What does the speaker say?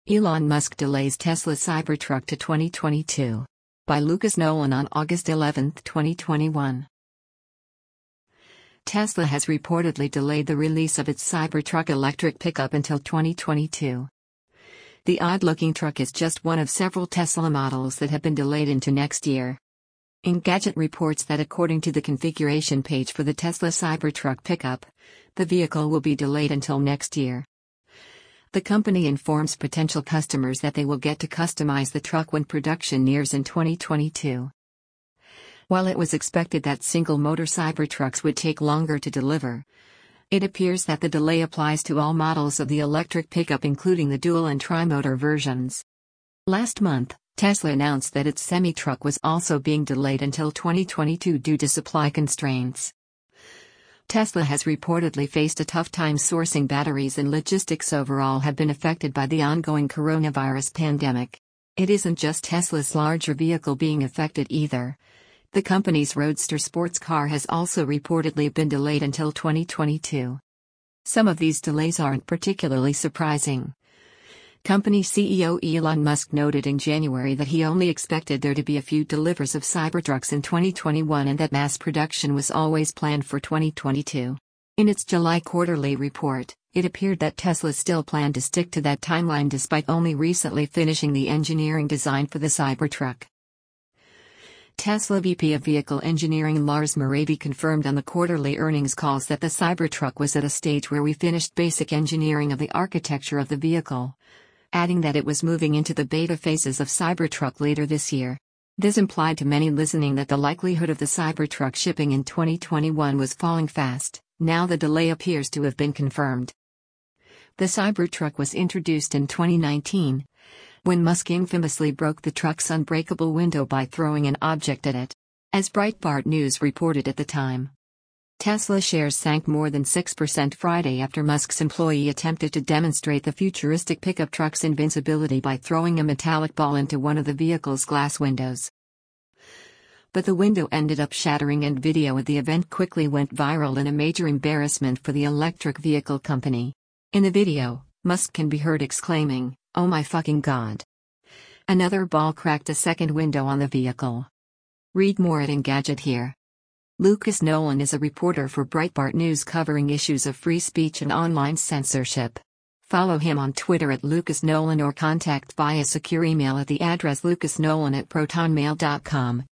Elon Musk delays Tesla Cybertruck to 2022. By Lucas Nolan on August 11, 2021. Tesla has reportedly delayed the release of its Cybertruck electric pickup until 2022. The odd-looking truck is just one of several Tesla models that have been delayed into next year. Engadget reports that according to the configuration page for the Tesla Cybertruck pickup, the vehicle will be delayed until next year. The company informs potential customers that they will get to customize the truck when production nears in 2022. While it was expected that single-motor Cybertrucks would take longer to deliver, it appears that the delay applies to all models of the electric pickup including the dual and tri-motor versions. Last month, Tesla announced that its semi-truck was also being delayed until 2022 due to supply constraints. Tesla has reportedly faced a tough time sourcing batteries, and logistics overall have been affected by the ongoing coronavirus pandemic. It isn't just Tesla's larger vehicle being affected either. The company's Roadster sports car has also reportedly been delayed until 2022. Some of these delays aren't particularly surprising. Company CEO Elon Musk noted in January that he only expected there to be a few deliveries of Cybertrucks in 2021 and that mass production was always planned for 2022. In its July quarterly report, it appeared that Tesla still planned to stick to that timeline despite only recently finishing the engineering design for the Cybertruck. Tesla VP of Vehicle Engineering Lars Moravy confirmed on the quarterly earnings calls that the Cybertruck was at a stage where we finished basic engineering of the architecture of the vehicle, adding that it was moving into the beta phases of Cybertruck later this year. This implied to many listening that the likelihood of the Cybertruck shipping in 2021 was falling fast. Now the delay appears to have been confirmed. The Cybertruck was introduced in 2019, when Musk infamously broke the truck's unbreakable window by throwing an object at it. As Breitbart News reported at the time, Tesla shares sank more than 6% Friday after Musk's employee attempted to demonstrate the futuristic pickup truck's invincibility by throwing a metallic ball into one of the vehicle's glass windows. But the window ended up shattering, and video of the event quickly went viral in a major embarrassment for the electric vehicle company. In the video, Musk can be heard exclaiming, "Oh my fucking God." Another ball cracked a second window on the vehicle. Read more at Engadget here. Lucas Nolan is a reporter for Breitbart News covering issues of free speech and online censorship. Follow him on Twitter at Lucas Nolan or contact via secure email at the address lucasnolan@protonmail.com.